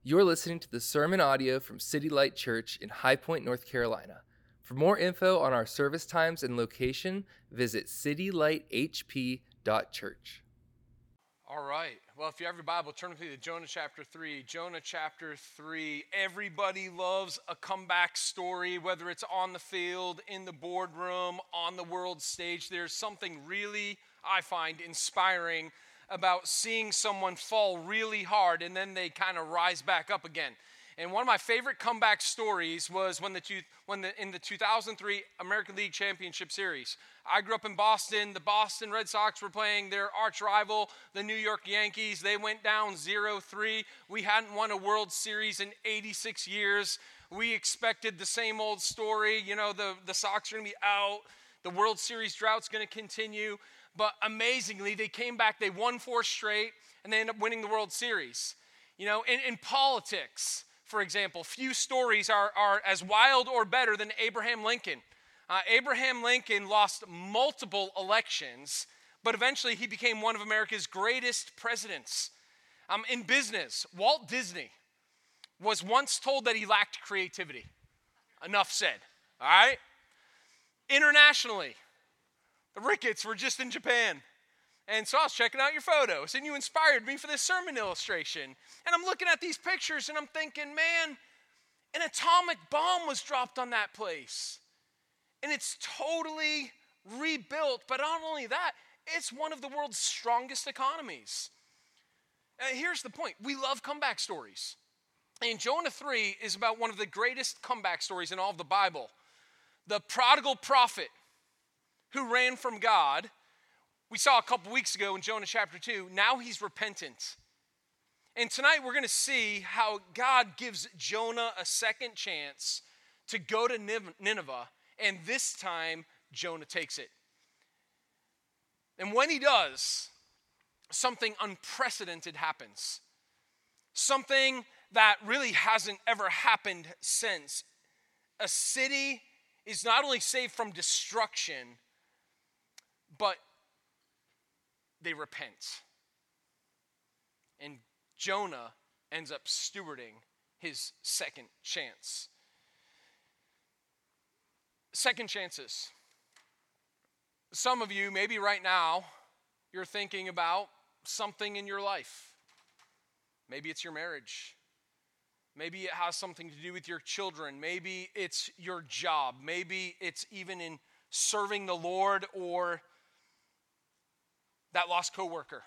You're listening to the sermon audio from City Light Church in High Point, North Carolina. For more info on our service times and location, visit citylighthp.church. All right. Well, if you have your Bible, turn with me to Jonah chapter 3. Jonah chapter 3. Everybody loves a comeback story, whether it's on the field, in the boardroom, on the world stage. There's something really, I find, inspiring about seeing someone fall really hard and then they kind of rise back up again. And one of my favorite comeback stories was in the 2003 American League Championship Series. I grew up in Boston. The Boston Red Sox were playing their arch rival, the New York Yankees. They went down 0-3. We hadn't won a World Series in 86 years. We expected the same old story. You know, the Sox are going to be out. The World Series drought's going to continue. But amazingly, they came back. They won 4 straight, and they ended up winning the World Series. You know, in politics, for example, few stories are as wild or better than Abraham Lincoln. Abraham Lincoln lost multiple elections, but eventually he became one of America's greatest presidents. In business, Walt Disney was once told that he lacked creativity. Enough said, all right? Internationally, the Ricketts were just in Japan. And so I was checking out your photos, and you inspired me for this sermon illustration. And I'm looking at these pictures, and I'm thinking, man, an atomic bomb was dropped on that place. And it's totally rebuilt. But not only that, it's one of the world's strongest economies. Here's the point. We love comeback stories. And Jonah 3 is about one of the greatest comeback stories in all of the Bible. The prodigal prophet who ran from God. We saw a couple weeks ago in Jonah chapter 2, now he's repentant. And tonight we're going to see how God gives Jonah a second chance to go to Nineveh, and this time Jonah takes it. And when he does, something unprecedented happens. Something that really hasn't ever happened since. A city is not only saved from destruction, but they repent. And Jonah ends up stewarding his second chance. Second chances. Some of you, maybe right now, you're thinking about something in your life. Maybe it's your marriage. Maybe it has something to do with your children. Maybe it's your job. Maybe it's even in serving the Lord or that lost coworker.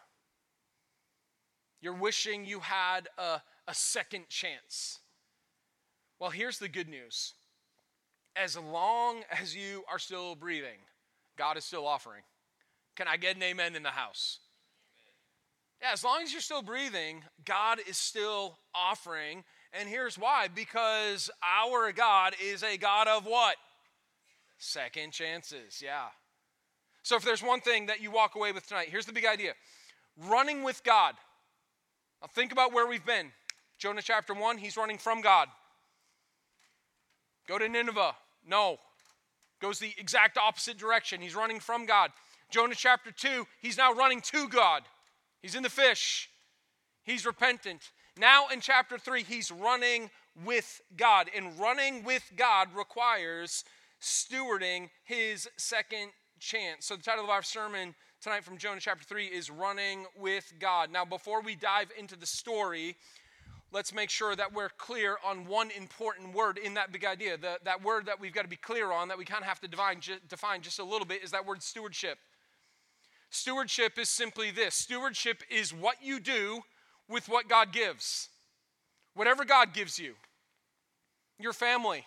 You're wishing you had a second chance. Well, here's the good news. As long as you are still breathing, God is still offering. Can I get an amen in the house? Yeah, as long as you're still breathing, God is still offering. And here's why. Because our God is a God of what? Second chances, yeah. So if there's one thing that you walk away with tonight, here's the big idea. Running with God. Now think about where we've been. Jonah chapter 1, he's running from God. Go to Nineveh. No. Goes the exact opposite direction. He's running from God. Jonah chapter 2, he's now running to God. He's in the fish. He's repentant. Now in chapter 3, he's running with God. And running with God requires stewarding his second chance. So the title of our sermon tonight from Jonah chapter 3 is Running with God. Now before we dive into the story, let's make sure that we're clear on one important word in that big idea. That word that we've got to be clear on, that we kind of have to define just a little bit, is that word stewardship. Stewardship is simply this. Stewardship is what you do with what God gives. Whatever God gives you. Your family.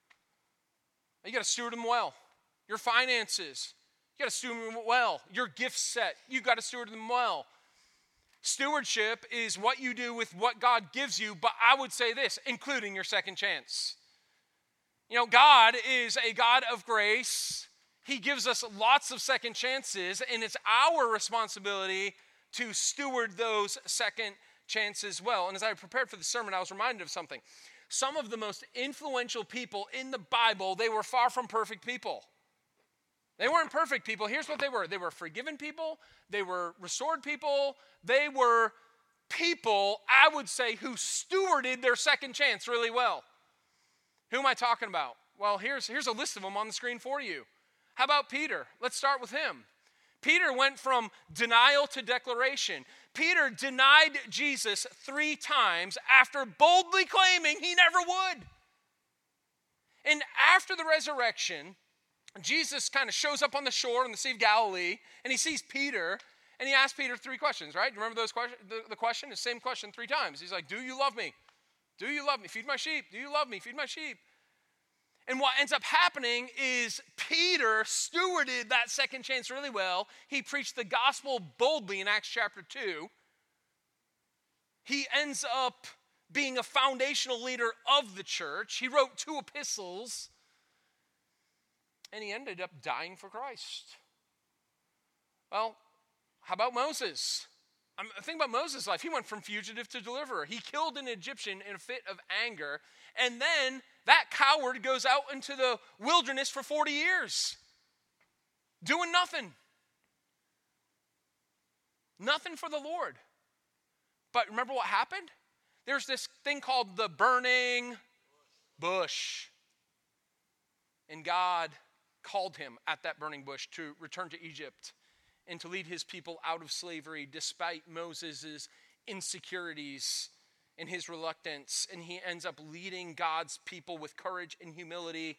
You got to steward them well. Your finances. You got to steward them well. Your gift set, you got to steward them well. Stewardship is what you do with what God gives you, but I would say this, including your second chance. You know, God is a God of grace. He gives us lots of second chances, and it's our responsibility to steward those second chances well. And as I prepared for the sermon, I was reminded of something. Some of the most influential people in the Bible, they were far from perfect people. They weren't perfect people. Here's what they were. They were forgiven people. They were restored people. They were people, I would say, who stewarded their second chance really well. Who am I talking about? Well, here's a list of them on the screen for you. How about Peter? Let's start with him. Peter went from denial to declaration. Peter denied Jesus 3 times after boldly claiming he never would. And after the resurrection, Jesus kind of shows up on the shore in the Sea of Galilee, and he sees Peter, and he asks Peter 3 questions, right? You remember those questions? The question, the same question 3 times. He's like, do you love me? Do you love me? Feed my sheep. Do you love me? Feed my sheep. And what ends up happening is Peter stewarded that second chance really well. He preached the gospel boldly in Acts chapter 2. He ends up being a foundational leader of the church. He wrote 2 epistles. And he ended up dying for Christ. Well, how about Moses? Think about Moses' life. He went from fugitive to deliverer. He killed an Egyptian in a fit of anger. And then that coward goes out into the wilderness for 40 years. Doing nothing. Nothing for the Lord. But remember what happened? There's this thing called the burning bush. And God called him at that burning bush to return to Egypt and to lead his people out of slavery despite Moses' insecurities and his reluctance. And he ends up leading God's people with courage and humility.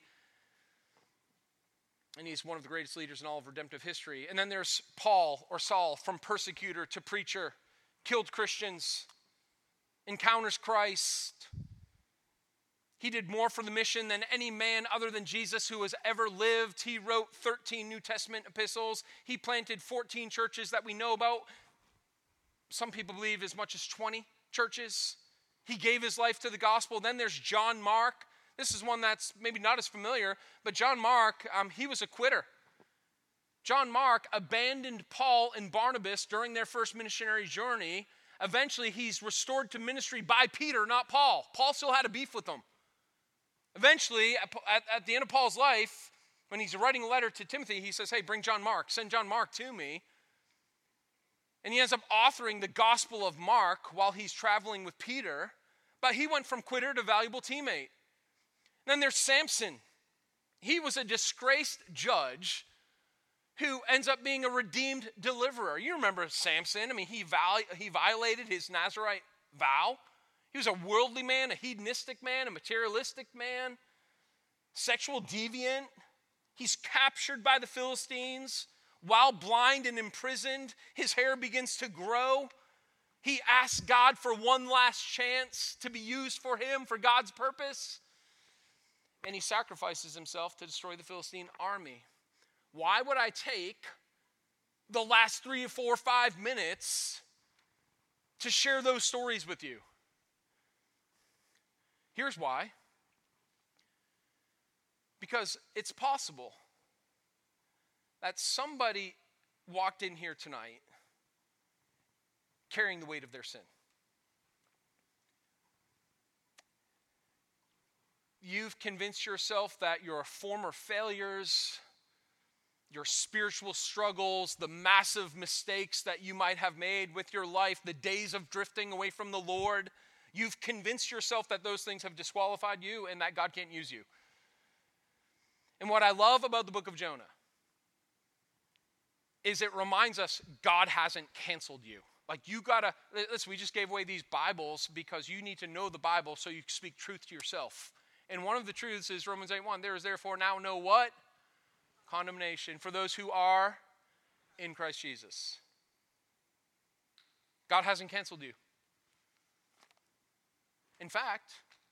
And he's one of the greatest leaders in all of redemptive history. And then there's Paul, or Saul, from persecutor to preacher, killed Christians, encounters Christ. He did more for the mission than any man other than Jesus who has ever lived. He wrote 13 New Testament epistles. He planted 14 churches that we know about. Some people believe as much as 20 churches. He gave his life to the gospel. Then there's John Mark. This is one that's maybe not as familiar, but John Mark, he was a quitter. John Mark abandoned Paul and Barnabas during their first missionary journey. Eventually, he's restored to ministry by Peter, not Paul. Paul still had a beef with them. Eventually, at the end of Paul's life, when he's writing a letter to Timothy, he says, hey, bring John Mark. Send John Mark to me. And he ends up authoring the Gospel of Mark while he's traveling with Peter. But he went from quitter to valuable teammate. Then there's Samson. He was a disgraced judge who ends up being a redeemed deliverer. You remember Samson. I mean, he violated his Nazirite vow. He was a worldly man, a hedonistic man, a materialistic man, sexual deviant. He's captured by the Philistines. While blind and imprisoned, his hair begins to grow. He asks God for one last chance to be used for him, for God's purpose. And he sacrifices himself to destroy the Philistine army. Why would I take the last 3 or 4 or 5 minutes to share those stories with you? Here's why. Because it's possible that somebody walked in here tonight carrying the weight of their sin. You've convinced yourself that your former failures, your spiritual struggles, the massive mistakes that you might have made with your life, the days of drifting away from the Lord, you've convinced yourself that those things have disqualified you and that God can't use you. And what I love about the book of Jonah is it reminds us God hasn't canceled you. Like you gotta, listen, we just gave away these Bibles because you need to know the Bible so you can speak truth to yourself. And one of the truths is Romans 8:1. There is therefore now no what? Condemnation for those who are in Christ Jesus. God hasn't canceled you. In fact,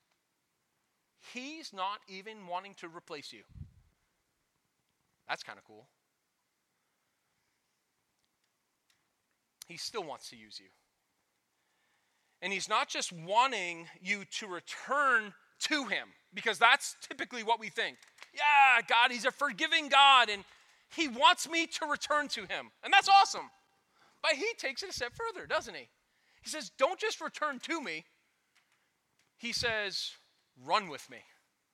he's not even wanting to replace you. That's kind of cool. He still wants to use you. And he's not just wanting you to return to him, because that's typically what we think. Yeah, God, he's a forgiving God, and he wants me to return to him. And that's awesome. But he takes it a step further, doesn't he? He says, don't just return to me. He says, run with me.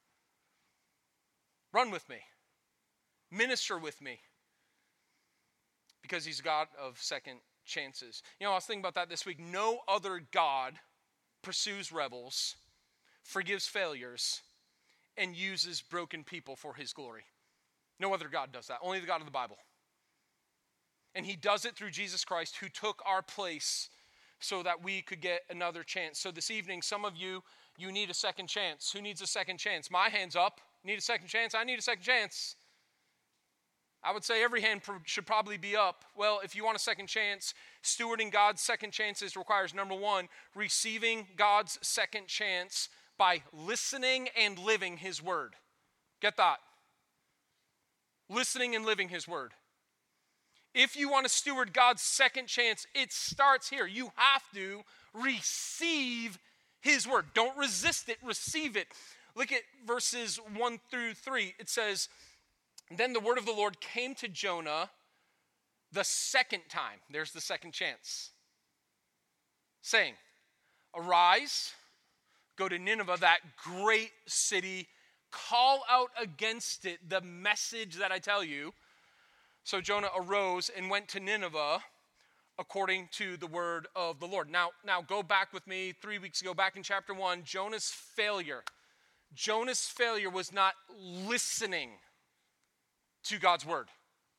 Run with me. Minister with me. Because he's God of second chances. You know, I was thinking about that this week. No other God pursues rebels, forgives failures, and uses broken people for his glory. No other God does that. Only the God of the Bible. And he does it through Jesus Christ, who took our place so that we could get another chance. So this evening, some of you need a second chance. Who needs a second chance? My hand's up. Need a second chance? I need a second chance. I would say every hand should probably be up. Well, if you want a second chance, stewarding God's second chances requires, number one, receiving God's second chance by listening and living his word. Get that? Listening and living his word. If you want to steward God's second chance, it starts here. You have to receive his word. Don't resist it, receive it. Look at verses 1 through 3. It says, "Then the word of the Lord came to Jonah the second time." There's the second chance. Saying, "Arise, go to Nineveh, that great city, call out against it the message that I tell you." So Jonah arose and went to Nineveh according to the word of the Lord. Now go back with me 3 weeks ago, back in chapter 1, Jonah's failure. Jonah's failure was not listening to God's word.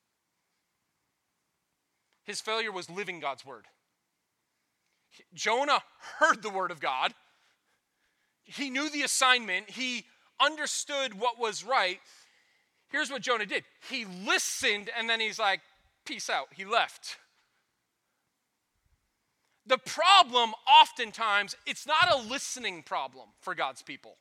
His failure was living God's word. Jonah heard the word of God. He knew the assignment. He understood what was right. Here's what Jonah did. He listened, and then he's like, peace out. He left. The problem, oftentimes, it's not a listening problem for God's people.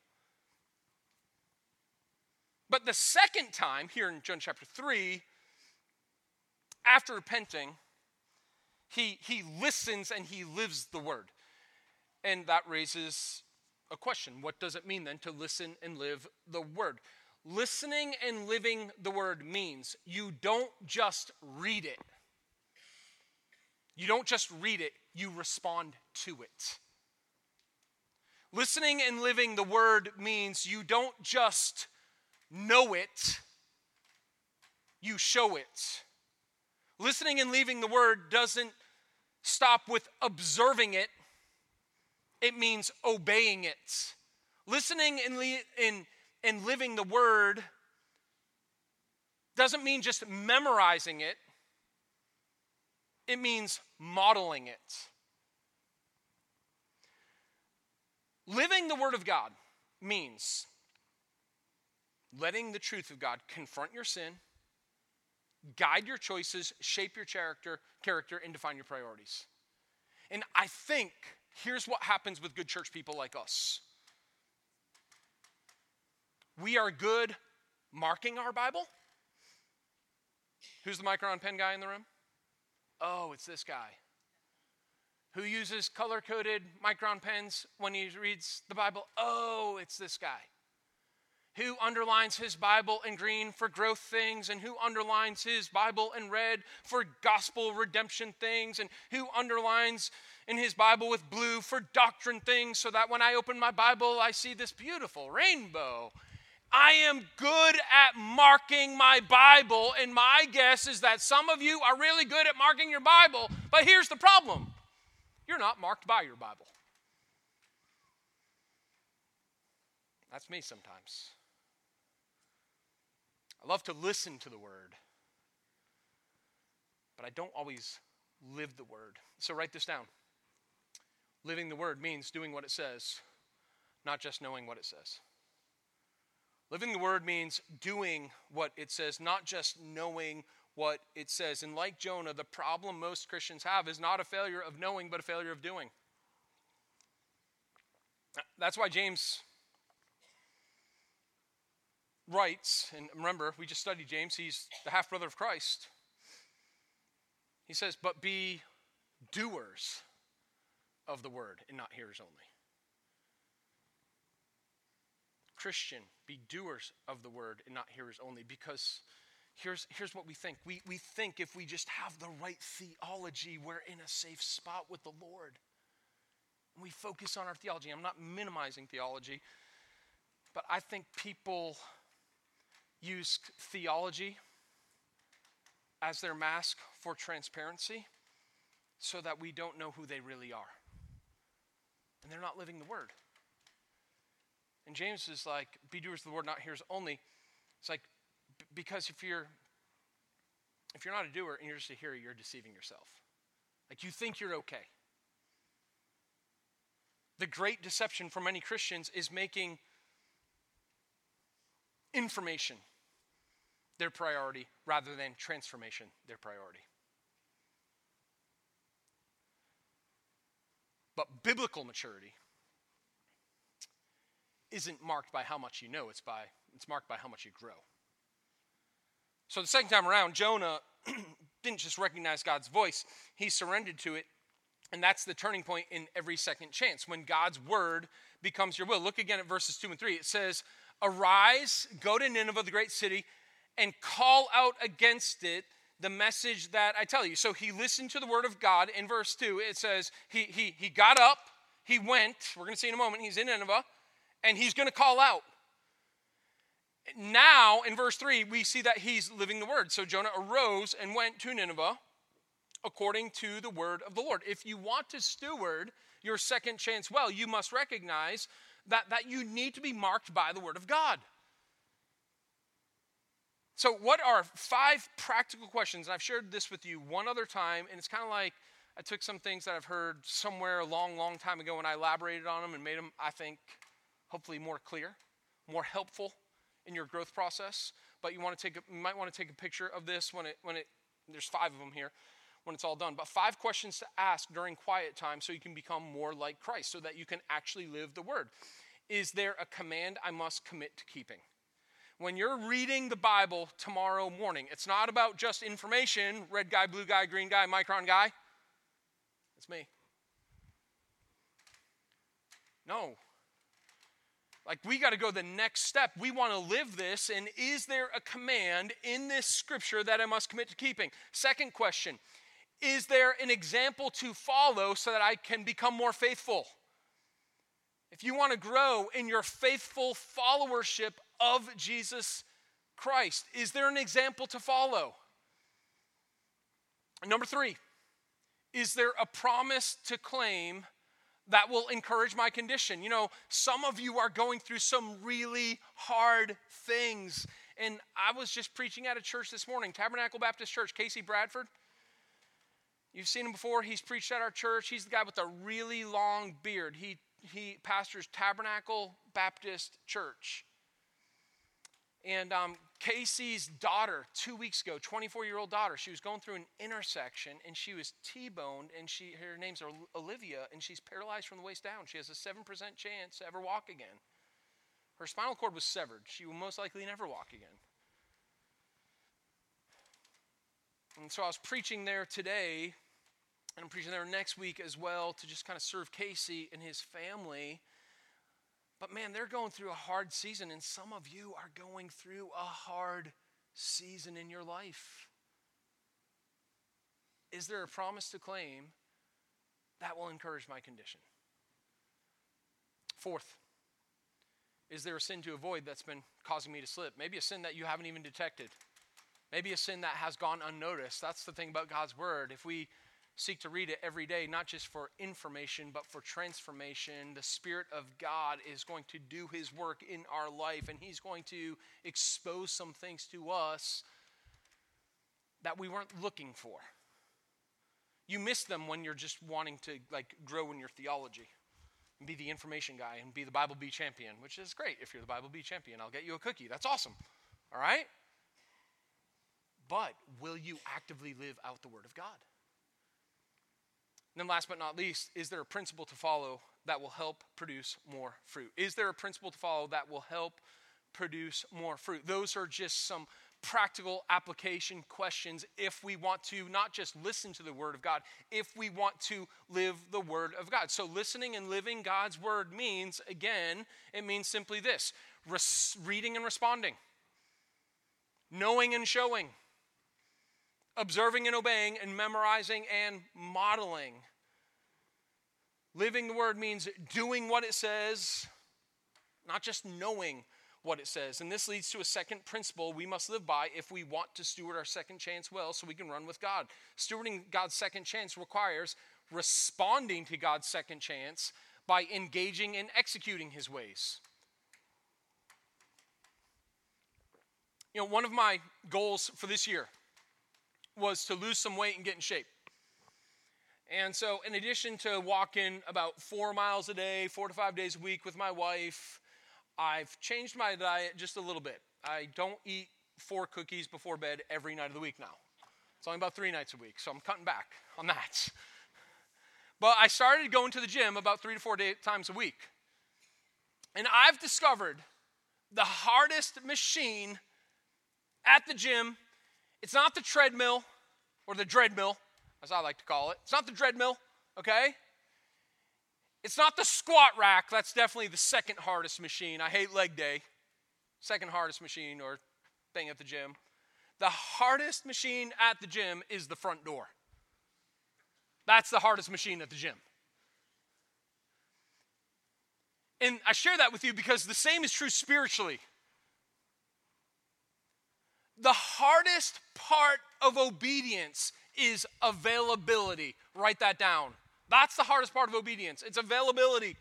But the second time, here in Jonah chapter 3, after repenting, he listens and he lives the word. And that raises a question. What does it mean then to listen and live the word? Listening and living the word means you don't just read it. You don't just read it, you respond to it. Listening and living the word means you don't just know it, you show it. Listening and leaving the word doesn't stop with observing it. It means obeying it. Listening and living the word doesn't mean just memorizing it. It means modeling it. Living the word of God means letting the truth of God confront your sin, guide your choices, shape your character, and define your priorities. And I think here's what happens with good church people like us. We are good marking our Bible. Who's the micron pen guy in the room? Oh, it's this guy. Who uses color-coded micron pens when he reads the Bible? Oh, it's this guy. Who underlines his Bible in green for growth things, and who underlines his Bible in red for gospel redemption things, and who underlines in his Bible with blue for doctrine things, so that when I open my Bible, I see this beautiful rainbow. I am good at marking my Bible, and my guess is that some of you are really good at marking your Bible, but here's the problem. You're not marked by your Bible. That's me sometimes. I love to listen to the word, but I don't always live the word. So write this down. Living the word means doing what it says, not just knowing what it says. Living the word means doing what it says, not just knowing what it says. And like Jonah, the problem most Christians have is not a failure of knowing, but a failure of doing. That's why James writes, and remember, we just studied James, he's the half-brother of Christ. He says, but be doers of the word and not hearers only. Christian, be doers of the word and not hearers only, because here's what we think. We think if we just have the right theology, we're in a safe spot with the Lord. We focus on our theology. I'm not minimizing theology, but I think people use theology as their mask for transparency. so that we don't know who they really are. And they're not living the word. And James is like, be doers of the word, not hearers only. It's like, because if you're not a doer and you're just a hearer, you're deceiving yourself. Like, you think you're okay. The great deception for many Christians is making information their priority rather than transformation their priority. But biblical maturity isn't marked by how much you know, it's marked by how much you grow. So the second time around, Jonah didn't just recognize God's voice, he surrendered to it. And that's the turning point in every second chance, when God's word becomes your will. Look again at verses 2 and 3. It says, arise, go to Nineveh, the great city, and call out against it the message that I tell you. So he listened to the word of God. In verse 2, it says he got up, he went. We're going to see in a moment, he's in Nineveh, and he's going to call out. Now, in verse 3, we see that he's living the word. So Jonah arose and went to Nineveh according to the word of the Lord. If you want to steward your second chance well, you must recognize that you need to be marked by the word of God. So what are 5 practical questions? And I've shared this with you one other time, and it's kind of like I took some things that I've heard somewhere a long, long time ago, and I elaborated on them and made them, I think, hopefully more clear, more helpful in your growth process. But you might want to take a picture of this when there's 5 of them here, when it's all done. But 5 questions to ask during quiet time so you can become more like Christ, so that you can actually live the word. Is there a command I must commit to keeping? When you're reading the Bible tomorrow morning, it's not about just information, red guy, blue guy, green guy, micron guy. It's me. No. Like, we got to go the next step. We want to live this, and is there a command in this scripture that I must commit to keeping? Second question, is there an example to follow so that I can become more faithful? If you want to grow in your faithful followership of Jesus Christ, is there an example to follow? Number 3, is there a promise to claim that will encourage my condition? You know, some of you are going through some really hard things. And I was just preaching at a church this morning, Tabernacle Baptist Church, Casey Bradford. You've seen him before. He's preached at our church. He's the guy with the really long beard. He pastors Tabernacle Baptist Church. And Casey's daughter, 2 weeks ago, 24-year-old daughter, she was going through an intersection and she was T-boned, and her name's Olivia, and she's paralyzed from the waist down. She has a 7% chance to ever walk again. Her spinal cord was severed. She will most likely never walk again. And so I was preaching there today, and I'm preaching there next week as well, to just kind of serve Casey and his family. But man, they're going through a hard season, and some of you are going through a hard season in your life. Is there a promise to claim that will encourage my condition? Fourth, is there a sin to avoid that's been causing me to slip? Maybe a sin that you haven't even detected. Maybe a sin that has gone unnoticed. That's the thing about God's word. If we seek to read it every day, not just for information, but for transformation, the Spirit of God is going to do his work in our life, and he's going to expose some things to us that we weren't looking for. You miss them when you're just wanting to grow in your theology and be the information guy and be the Bible Bee champion, which is great. If you're the Bible Bee champion, I'll get you a cookie. That's awesome. All right? But will you actively live out the word of God? And then last but not least, is there a principle to follow that will help produce more fruit? Is there a principle to follow that will help produce more fruit? Those are just some practical application questions if we want to not just listen to the word of God, if we want to live the word of God. So listening and living God's word means, again, it means simply this: reading and responding, knowing and showing, observing and obeying, and memorizing and modeling. Living the word means doing what it says, not just knowing what it says. And this leads to a second principle we must live by if we want to steward our second chance well so we can run with God. Stewarding God's second chance requires responding to God's second chance by engaging and executing his ways. One of my goals for this year was to lose some weight and get in shape. And so in addition to walking about 4 miles a day, 4 to 5 days a week with my wife, I've changed my diet just a little bit. I don't eat 4 cookies before bed every night of the week now. It's only about 3 nights a week, so I'm cutting back on that. But I started going to the gym about 3 to 4 times a week. And I've discovered the hardest machine at the gym, it's not the treadmill or the dreadmill, as I like to call it. It's not the treadmill, okay? It's not the squat rack. That's definitely the second hardest machine. I hate leg day. Second hardest machine or thing at the gym. The hardest machine at the gym is the front door. That's the hardest machine at the gym. And I share that with you because the same is true spiritually. The hardest part of obedience is availability. Write that down. That's the hardest part of obedience. It's availability.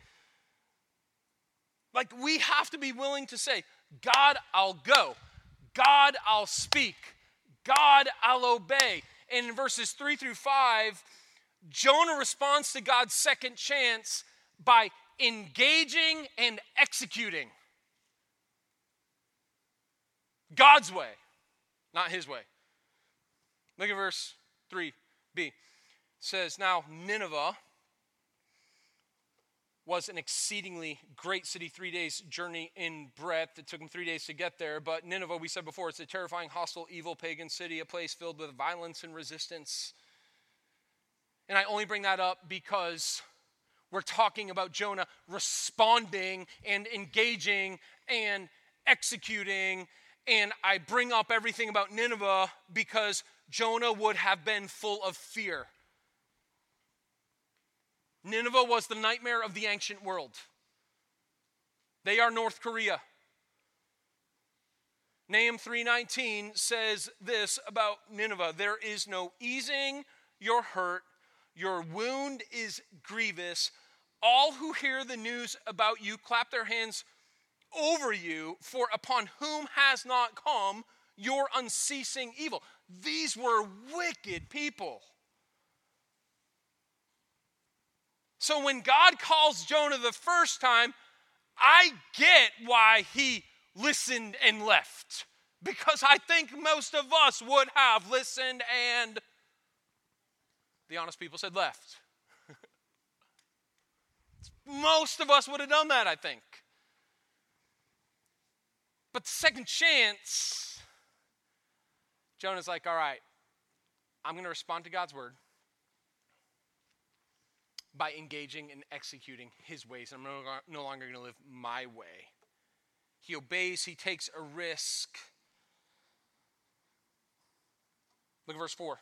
Like we have to be willing to say, God, I'll go. God, I'll speak. God, I'll obey. And in verses 3 through 5, Jonah responds to God's second chance by engaging and executing. God's way, not his way. Look at verse 3b. It says, now Nineveh was an exceedingly great city, 3 days journey in breadth. It took them 3 days to get there. But Nineveh, we said before, it's a terrifying, hostile, evil, pagan city, a place filled with violence and resistance. And I only bring that up because we're talking about Jonah responding and engaging and executing. And I bring up everything about Nineveh because Jonah would have been full of fear. Nineveh was the nightmare of the ancient world. They are North Korea. Nahum 3:19 says this about Nineveh: there is no easing your hurt, your wound is grievous. All who hear the news about you clap their hands over you, for upon whom has not come your unceasing evil. These were wicked people. So when God calls Jonah the first time, I get why he listened and left. Because I think most of us would have listened and the honest people said left. Most of us would have done that, I think. But the second chance, Jonah's like, all right, I'm going to respond to God's word by engaging and executing his ways. I'm no longer going to live my way. He obeys, he takes a risk. Look at verse 4.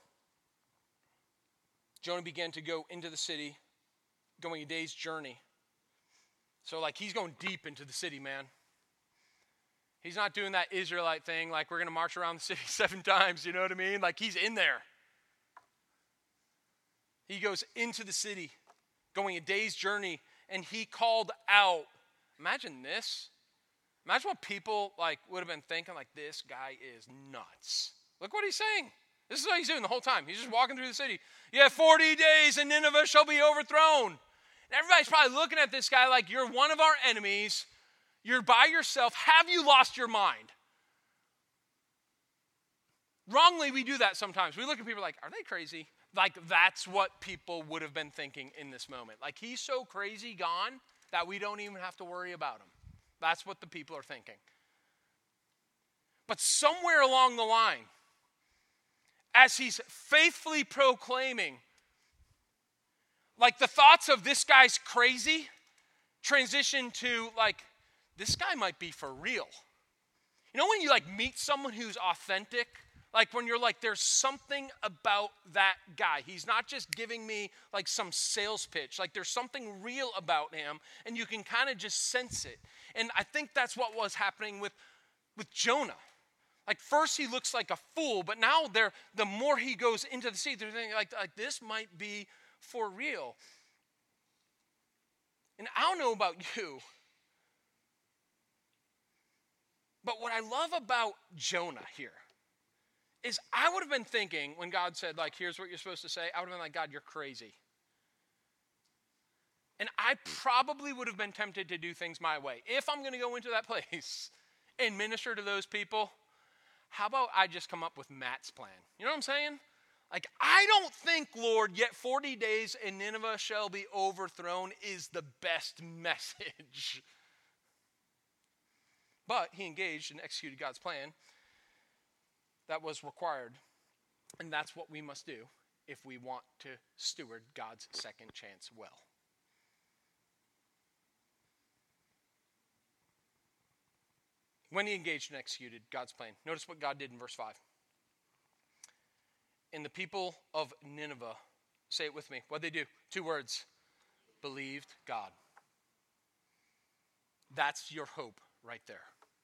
Jonah began to go into the city, going a day's journey. So like he's going deep into the city, man. He's not doing that Israelite thing like we're going to march around the city 7 times, you know what I mean? Like he's in there. He goes into the city, going a day's journey, and he called out. Imagine this. Imagine what people like would have been thinking, like, this guy is nuts. Look what he's saying. This is what he's doing the whole time. He's just walking through the city. Yeah, 40 days and Nineveh shall be overthrown. And everybody's probably looking at this guy like, you're one of our enemies. You're by yourself. Have you lost your mind? Wrongly, we do that sometimes. We look at people like, are they crazy? Like, that's what people would have been thinking in this moment. Like, he's so crazy gone that we don't even have to worry about him. That's what the people are thinking. But somewhere along the line, as he's faithfully proclaiming, like the thoughts of this guy's crazy transition to like, this guy might be for real. You know when you like meet someone who's authentic, Like when you're like, there's something about that guy. He's not just giving me like some sales pitch. Like there's something real about him, and you can kind of just sense it. And I think that's what was happening with Jonah. Like first he looks like a fool, but now the more he goes into the sea, they're thinking like this might be for real. And I don't know about you, but what I love about Jonah here is I would have been thinking when God said, like, here's what you're supposed to say, I would have been like, God, you're crazy. And I probably would have been tempted to do things my way. If I'm going to go into that place and minister to those people, how about I just come up with Matt's plan? You know what I'm saying? Like, I don't think, Lord, yet 40 days and Nineveh shall be overthrown is the best message. But he engaged and executed God's plan that was required. And that's what we must do if we want to steward God's second chance well. When he engaged and executed God's plan, notice what God did in verse 5. And the people of Nineveh, say it with me, what'd they do? 2 words, believed God. That's your hope right there.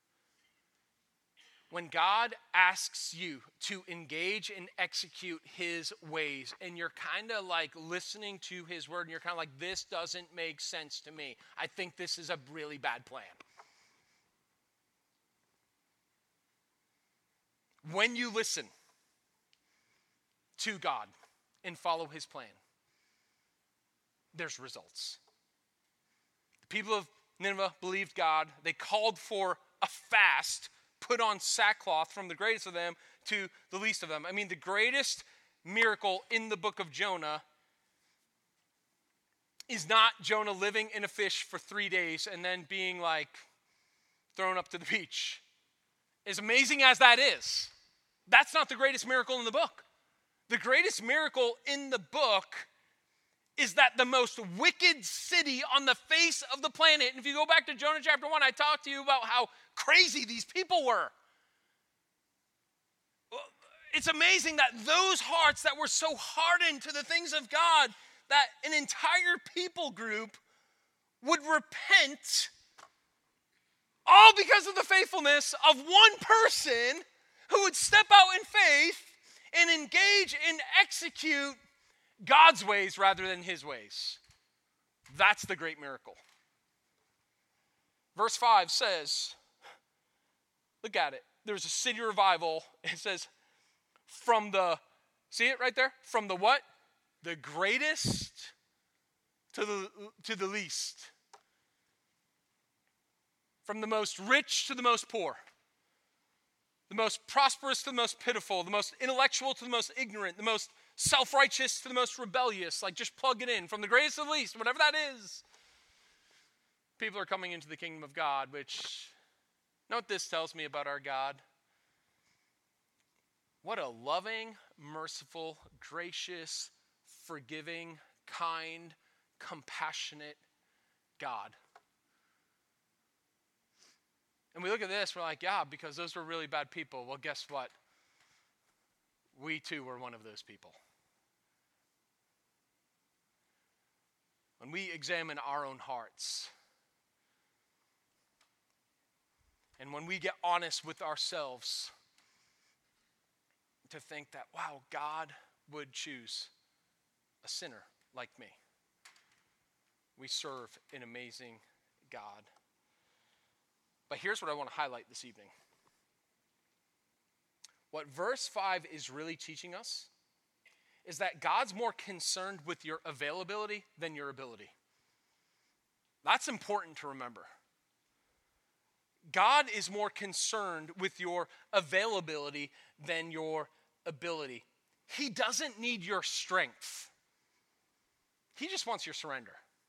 When God asks you to engage and execute his ways, and you're kind of like listening to his word, and you're kind of like, this doesn't make sense to me. I think this is a really bad plan. When you listen to God and follow his plan, there's results. The people of Nineveh believed God. They called for a fast, put on sackcloth from the greatest of them to the least of them. I mean, the greatest miracle in the book of Jonah is not Jonah living in a fish for 3 days and then being like thrown up to the beach. As amazing as that is, that's not the greatest miracle in the book. The greatest miracle in the book is that the most wicked city on the face of the planet, and if you go back to Jonah chapter 1, I talked to you about how crazy these people were. It's amazing that those hearts that were so hardened to the things of God, that an entire people group would repent, all because of the faithfulness of one person who would step out in faith and engage and execute God's ways rather than his ways. That's the great miracle. Verse 5 says, look at it. There's a city revival. It says, see it right there? From the what? The greatest to the least. From the most rich to the most poor. The most prosperous to the most pitiful, the most intellectual to the most ignorant, the most self-righteous to the most rebellious. Like just plug it in. From the greatest to the least, whatever that is. People are coming into the kingdom of God, which, know what this tells me about our God? What a loving, merciful, gracious, forgiving, kind, compassionate God. And we look at this, we're like, yeah, because those were really bad people. Well, guess what? We too were one of those people. When we examine our own hearts, and when we get honest with ourselves, to think that, wow, God would choose a sinner like me. We serve an amazing God. But here's what I want to highlight this evening. What verse 5 is really teaching us is that God's more concerned with your availability than your ability. That's important to remember. God is more concerned with your availability than your ability. He doesn't need your strength. He just wants your surrender.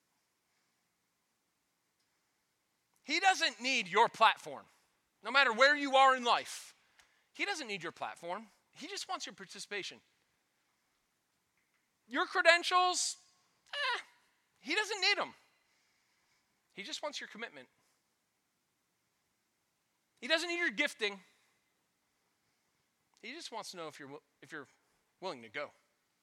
He doesn't need your platform. No matter where you are in life, he doesn't need your platform. He just wants your participation. Your credentials, he doesn't need them. He just wants your commitment. He doesn't need your gifting. He just wants to know if you're willing to go.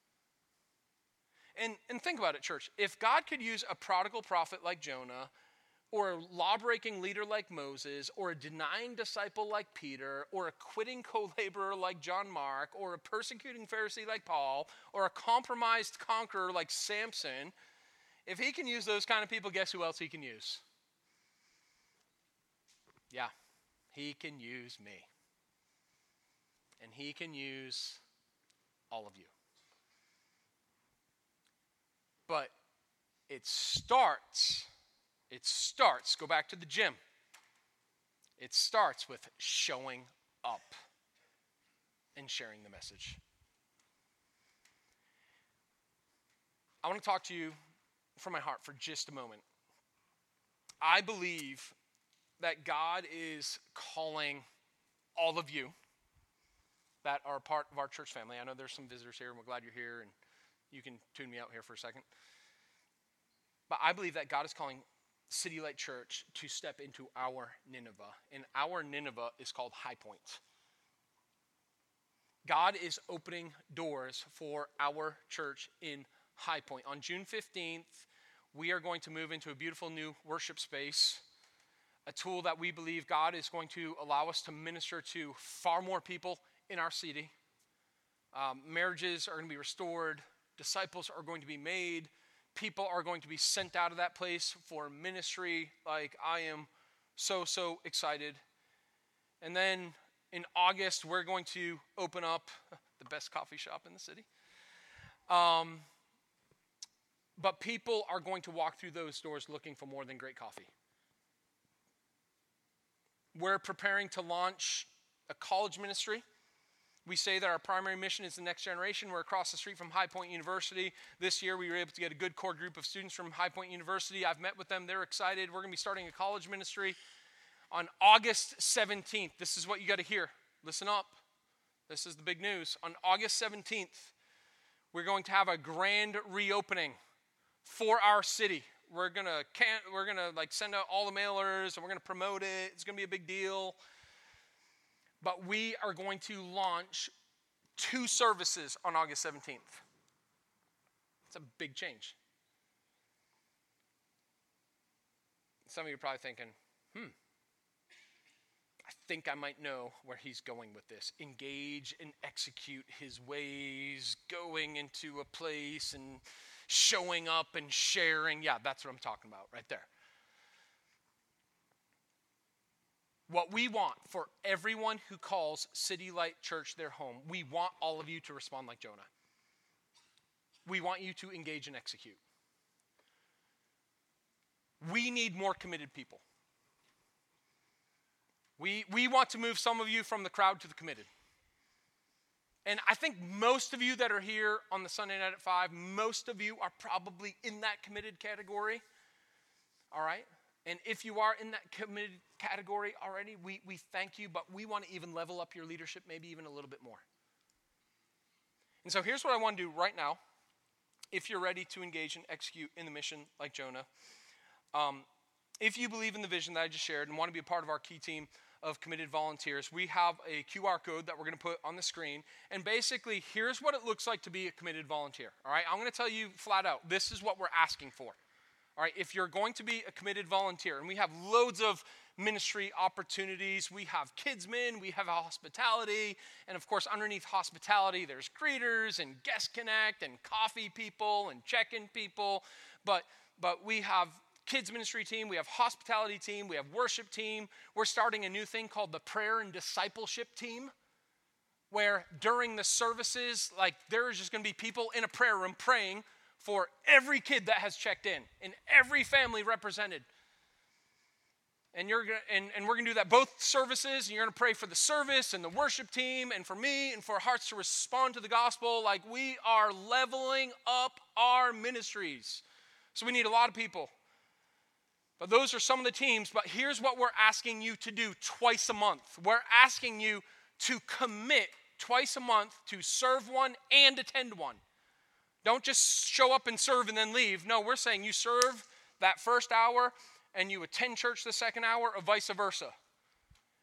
And think about it, church. If God could use a prodigal prophet like Jonah, or a law-breaking leader like Moses, or a denying disciple like Peter, or a quitting co-laborer like John Mark, or a persecuting Pharisee like Paul, or a compromised conqueror like Samson, if he can use those kind of people, guess who else he can use? Yeah, he can use me. And he can use all of you. But it starts, go back to the gym. It starts with showing up and sharing the message. I want to talk to you from my heart for just a moment. I believe that God is calling all of you that are part of our church family. I know there's some visitors here, and we're glad you're here, and you can tune me out here for a second. But I believe that God is calling City Light Church to step into our Nineveh. And our Nineveh is called High Point. God is opening doors for our church in High Point. On June 15th, we are going to move into a beautiful new worship space, a tool that we believe God is going to allow us to minister to far more people in our city. Marriages are going to be restored. Disciples are going to be made. People are going to be sent out of that place for ministry. Like, I am so excited. And then in August, we're going to open up the best coffee shop in the city. But people are going to walk through those doors looking for more than great coffee. We're preparing to launch a college ministry. We say that our primary mission is the next generation. We're across the street from High Point University. This year, we were able to get a good core group of students from High Point University. I've met with them. They're excited. We're going to be starting a college ministry on August 17th. This is what you got to hear. Listen up. This is the big news. On August 17th, we're going to have a grand reopening for our city. We're gonna send out all the mailers, and we're gonna promote it. It's gonna be a big deal. But we are going to launch 2 services on August 17th. It's a big change. Some of you are probably thinking, I think I might know where he's going with this. Engage and execute his ways, going into a place and showing up and sharing. Yeah, that's what I'm talking about right there. What we want for everyone who calls City Light Church their home, we want all of you to respond like Jonah. We want you to engage and execute. We need more committed people. We want to move some of you from the crowd to the committed. And I think most of you that are here on the Sunday night at 5, most of you are probably in that committed category. All right? And if you are in that committed category already, we thank you, but we want to even level up your leadership maybe even a little bit more. And so here's what I want to do right now. If you're ready to engage and execute in the mission like Jonah, if you believe in the vision that I just shared and want to be a part of our key team of committed volunteers, we have a QR code that we're going to put on the screen. And basically, here's what it looks like to be a committed volunteer. All right, I'm going to tell you flat out, this is what we're asking for. All right, if you're going to be a committed volunteer, and we have loads of ministry opportunities. We have Kidsmen, we have hospitality, and of course, underneath hospitality, there's greeters and guest connect and coffee people and check-in people. But we have kids ministry team, we have hospitality team, we have worship team. We're starting a new thing called the prayer and discipleship team, where during the services, like there's just going to be people in a prayer room praying for every kid that has checked in and every family represented. And we're going to do that both services, and you're going to pray for the service and the worship team and for me and for hearts to respond to the gospel. Like, we are leveling up our ministries. So we need a lot of people. But those are some of the teams. But here's what we're asking you to do twice a month. We're asking you to commit twice a month to serve one and attend one. Don't just show up and serve and then leave. No, we're saying you serve that first hour and you attend church the second hour, or vice versa.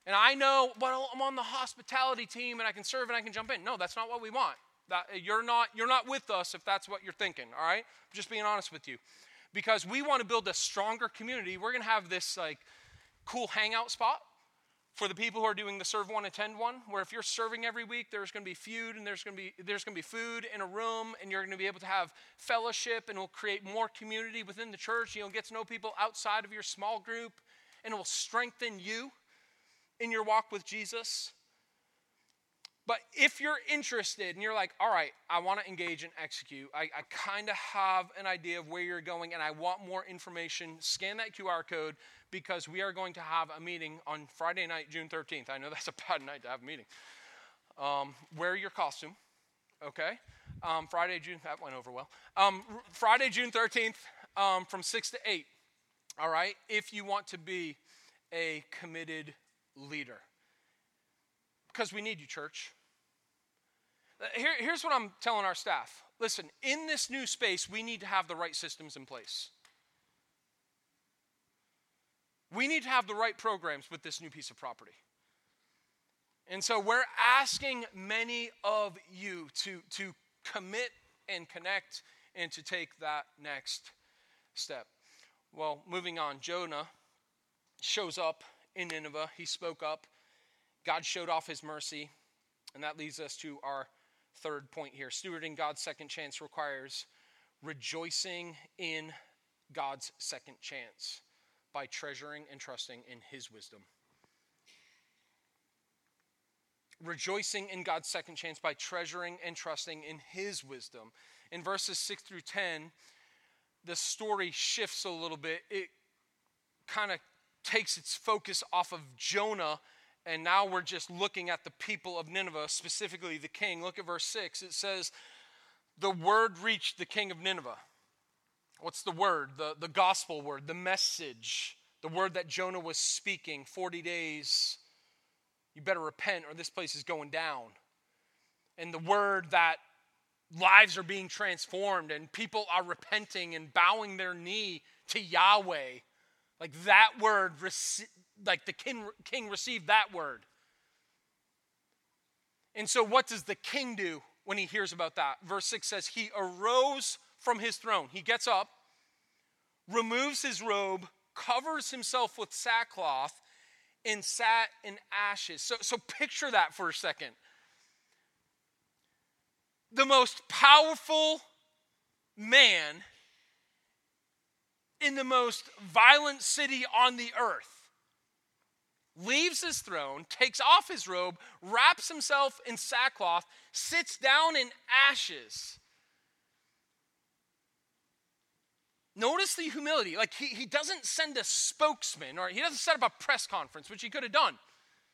And I know, well, I'm on the hospitality team and I can serve and I can jump in. No, that's not what we want. You're not with us if that's what you're thinking, all right? I'm just being honest with you. Because we want to build a stronger community. We're going to have this like cool hangout spot for the people who are doing the serve one, attend one, where if you're serving every week, there's going to be food and there's going to be food in a room, and you're going to be able to have fellowship, and it'll create more community within the church. You'll get to know people outside of your small group, and it will strengthen you in your walk with Jesus. But if you're interested and you're like, all right, I want to engage and execute, I kind of have an idea of where you're going and I want more information, scan that QR code, because we are going to have a meeting on Friday night, June 13th. I know that's a bad night to have a meeting. Wear your costume, okay? Friday, June, that went over well. Friday, June 13th from 6 to 8, all right? If you want to be a committed leader. Because we need you, church. Here's what I'm telling our staff. Listen, in this new space, we need to have the right systems in place. We need to have the right programs with this new piece of property. And so we're asking many of you to commit and connect and to take that next step. Well, moving on, Jonah shows up in Nineveh. He spoke up. God showed off his mercy, and that leads us to our third point here. Stewarding God's second chance requires rejoicing in God's second chance by treasuring and trusting in his wisdom. Rejoicing in God's second chance by treasuring and trusting in his wisdom. In verses 6 through 10, the story shifts a little bit. It kind of takes its focus off of Jonah, and now we're just looking at the people of Nineveh, specifically the king. Look at verse 6. It says, the word reached the king of Nineveh. What's the word? The gospel word, the message, the word that Jonah was speaking. 40 days, you better repent or this place is going down. And the word that lives are being transformed and people are repenting and bowing their knee to Yahweh. Like that word, like the king received that word. And so what does the king do when he hears about that? Verse 6 says, he arose from his throne. He gets up, removes his robe, covers himself with sackcloth, and sat in ashes. So picture that for a second. The most powerful man in the most violent city on the earth leaves his throne, takes off his robe, wraps himself in sackcloth, sits down in ashes. Notice the humility. Like he doesn't send a spokesman, or he doesn't set up a press conference, which he could have done.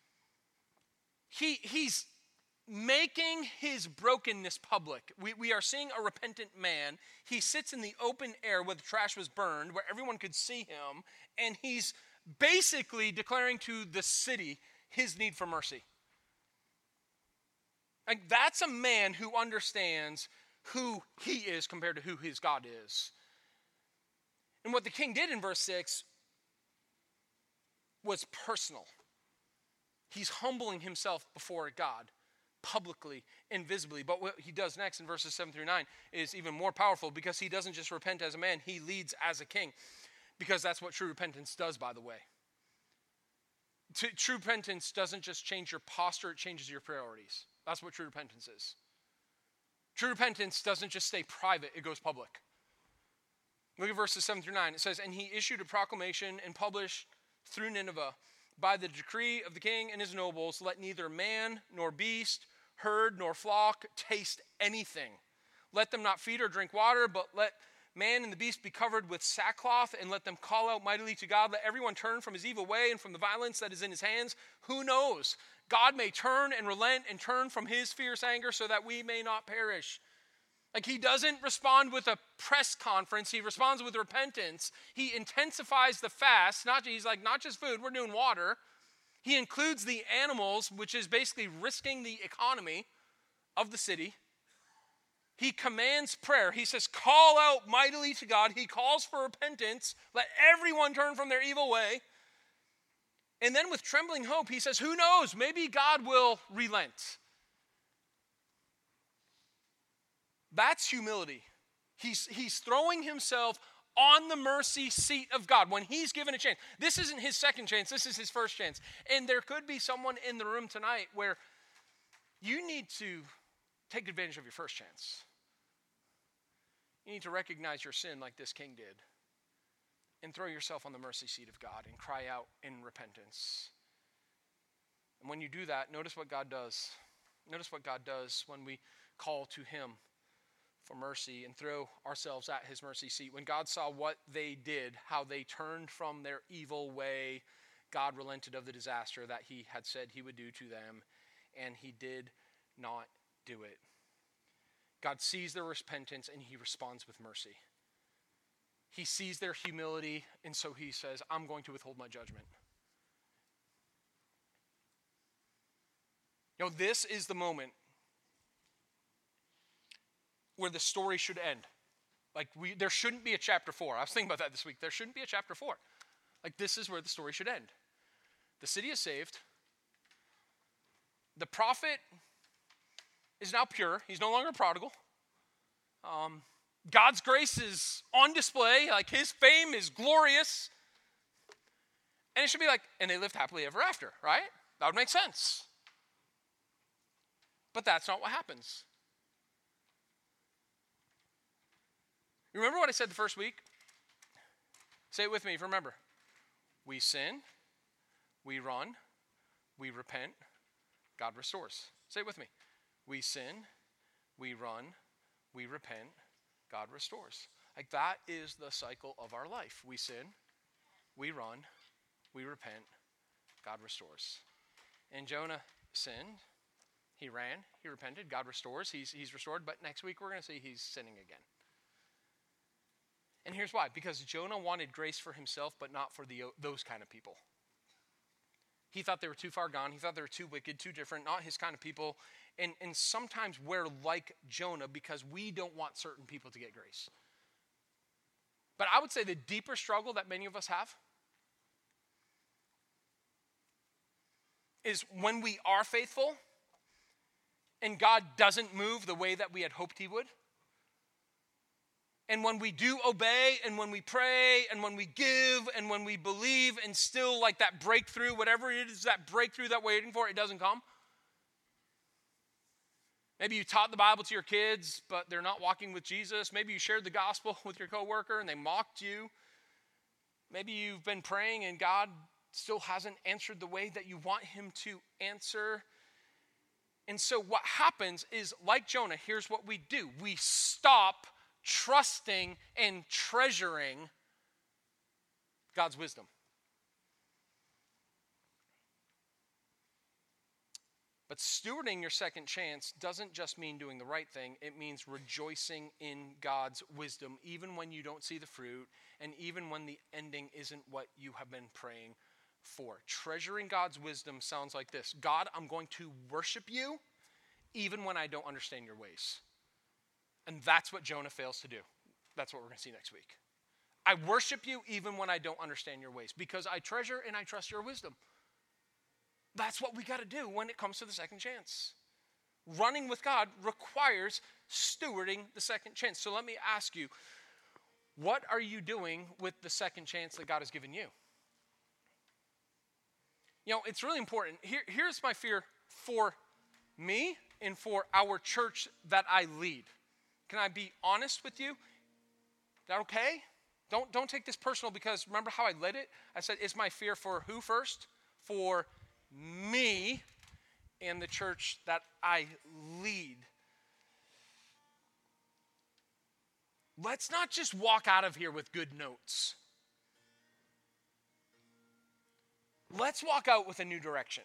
He's making his brokenness public. We are seeing a repentant man. He sits in the open air where the trash was burned, where everyone could see him, and he's basically declaring to the city his need for mercy. Like that's a man who understands who he is compared to who his God is. And what the king did in verse 6 was personal. He's humbling himself before God, publicly and visibly. But what he does next in verses 7 through 9 is even more powerful, because he doesn't just repent as a man, he leads as a king. Because that's what true repentance does, by the way. True repentance doesn't just change your posture, it changes your priorities. That's what true repentance is. True repentance doesn't just stay private, it goes public. Look at verses 7 through 9. It says, and he issued a proclamation and published through Nineveh, by the decree of the king and his nobles, let neither man nor beast, herd nor flock taste anything. Let them not feed or drink water, but let man and the beast be covered with sackcloth, and let them call out mightily to God. Let everyone turn from his evil way and from the violence that is in his hands. Who knows? God may turn and relent and turn from his fierce anger so that we may not perish. Like he doesn't respond with a press conference. He responds with repentance. He intensifies the fast. He's like, not just food, we're doing water. He includes the animals, which is basically risking the economy of the city. He commands prayer. He says, call out mightily to God. He calls for repentance. Let everyone turn from their evil way. And then with trembling hope, he says, who knows, maybe God will relent. That's humility. He's throwing himself on the mercy seat of God when he's given a chance. This isn't his second chance, this is his first chance. And there could be someone in the room tonight where you need to take advantage of your first chance. You need to recognize your sin like this king did and throw yourself on the mercy seat of God and cry out in repentance. And when you do that, notice what God does. Notice what God does when we call to him for mercy and throw ourselves at his mercy seat. When God saw what they did, how they turned from their evil way, God relented of the disaster that he had said he would do to them, and he did not do it. God sees their repentance and he responds with mercy. He sees their humility, and so he says, I'm going to withhold my judgment. You know, this is the moment where the story should end. Like, there shouldn't be a chapter 4. I was thinking about that this week. There shouldn't be a chapter 4. Like, this is where the story should end. The city is saved. The prophet is now pure. He's no longer prodigal. God's grace is on display. Like, his fame is glorious. And it should be like, and they lived happily ever after, right? That would make sense. But that's not what happens. You remember what I said the first week? Say it with me if you remember. We sin, we run, we repent, God restores. Say it with me. We sin, we run, we repent, God restores. Like, that is the cycle of our life. We sin, we run, we repent, God restores. And Jonah sinned, he ran, he repented, God restores, he's restored, but next week we're going to see he's sinning again. And here's why. Because Jonah wanted grace for himself, but not for those kind of people. He thought they were too far gone. He thought they were too wicked, too different, not his kind of people. And sometimes we're like Jonah because we don't want certain people to get grace. But I would say the deeper struggle that many of us have is when we are faithful and God doesn't move the way that we had hoped he would. And when we do obey, and when we pray, and when we give, and when we believe, and still like that breakthrough, whatever it is, that breakthrough that we're waiting for, it doesn't come. Maybe you taught the Bible to your kids, but they're not walking with Jesus. Maybe you shared the gospel with your coworker, and they mocked you. Maybe you've been praying, and God still hasn't answered the way that you want him to answer. And so what happens is, like Jonah, here's what we do. We stop trusting and treasuring God's wisdom. But stewarding your second chance doesn't just mean doing the right thing. It means rejoicing in God's wisdom, even when you don't see the fruit, and even when the ending isn't what you have been praying for. Treasuring God's wisdom sounds like this. God, I'm going to worship you even when I don't understand your ways. And that's what Jonah fails to do. That's what we're going to see next week. I worship you even when I don't understand your ways because I treasure and I trust your wisdom. That's what we got to do when it comes to the second chance. Running with God requires stewarding the second chance. So let me ask you, what are you doing with the second chance that God has given you? You know, it's really important. Here's my fear for me and for our church that I lead. Can I be honest with you? Is that okay? Don't take this personal because remember how I led it? I said, it's my fear for who first? For me and the church that I lead. Let's not just walk out of here with good notes. Let's walk out with a new direction.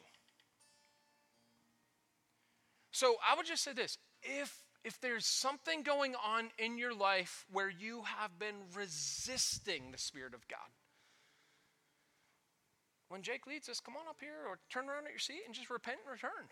So I would just say this. If there's something going on in your life where you have been resisting the Spirit of God, when Jake leads us, come on up here or turn around at your seat and just repent and return.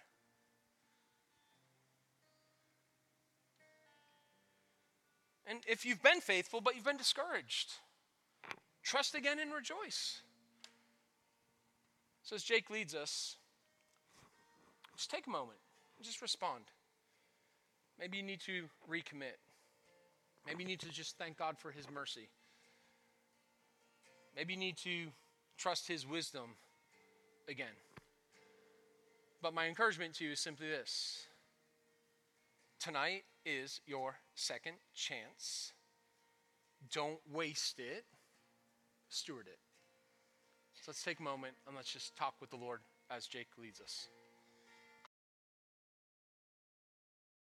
And if you've been faithful but you've been discouraged, trust again and rejoice. So as Jake leads us, just take a moment and just respond. Maybe you need to recommit. Maybe you need to just thank God for his mercy. Maybe you need to trust his wisdom again. But my encouragement to you is simply this. Tonight is your second chance. Don't waste it. Steward it. So let's take a moment and let's just talk with the Lord as Jake leads us.